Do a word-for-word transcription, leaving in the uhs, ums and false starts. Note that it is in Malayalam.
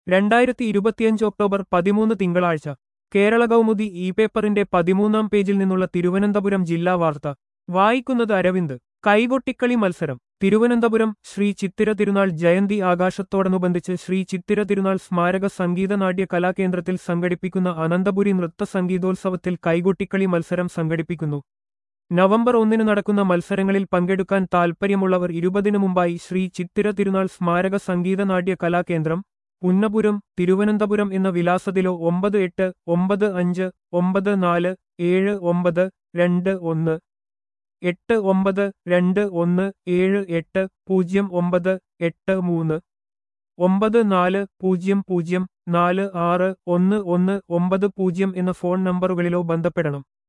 രണ്ടായിരത്തി ഇരുപത്തിയഞ്ച് ഒക്ടോബർ പതിമൂന്ന് തിങ്കളാഴ്ച കേരള കൗമുദി ഇ പേപ്പറിന്റെ പതിമൂന്നാം പേജിൽ നിന്നുള്ള തിരുവനന്തപുരം ജില്ലാ വാർത്ത വായിക്കുന്നത് അരവിന്ദ്. കൈകൊട്ടിക്കളി മത്സരം തിരുവനന്തപുരം. ശ്രീ ചിത്തിര തിരുനാൾ ജയന്തി ആഘോഷത്തോടനുബന്ധിച്ച് ശ്രീ ചിത്തിര തിരുനാൾ സ്മാരക സംഗീത നാട്യ കലാകേന്ദ്രത്തിൽ സംഘടിപ്പിക്കുന്ന അനന്തപുരി നൃത്ത സംഗീതോത്സവത്തിൽ കൈകൊട്ടിക്കളി മത്സരം സംഘടിപ്പിക്കുന്നു. നവംബർ ഒന്നിന് നടക്കുന്ന മത്സരങ്ങളിൽ പങ്കെടുക്കാൻ താൽപ്പര്യമുള്ളവർ ഇരുപതിനു മുമ്പായി ശ്രീ ചിത്തിര തിരുനാൾ സ്മാരക സംഗീത നാട്യ കലാകേന്ദ്രം, പുന്നപുരം, തിരുവനന്തപുരം എന്ന വിലാസത്തിലോ ഒമ്പത് എട്ട് ഒമ്പത് അഞ്ച് ഒമ്പത് നാല് ഏഴ് ഒമ്പത് രണ്ട് ഒന്ന് എട്ട് ഒമ്പത് രണ്ട് ഒന്ന് ഏഴ് എട്ട് പൂജ്യം ഒമ്പത് എട്ട് മൂന്ന് ഒമ്പത് നാല് പൂജ്യം പൂജ്യം നാല് ആറ് ഒന്ന് ഒന്ന് ഒമ്പത് പൂജ്യം എന്ന ഫോൺ നമ്പറുകളിലോ ബന്ധപ്പെടണം.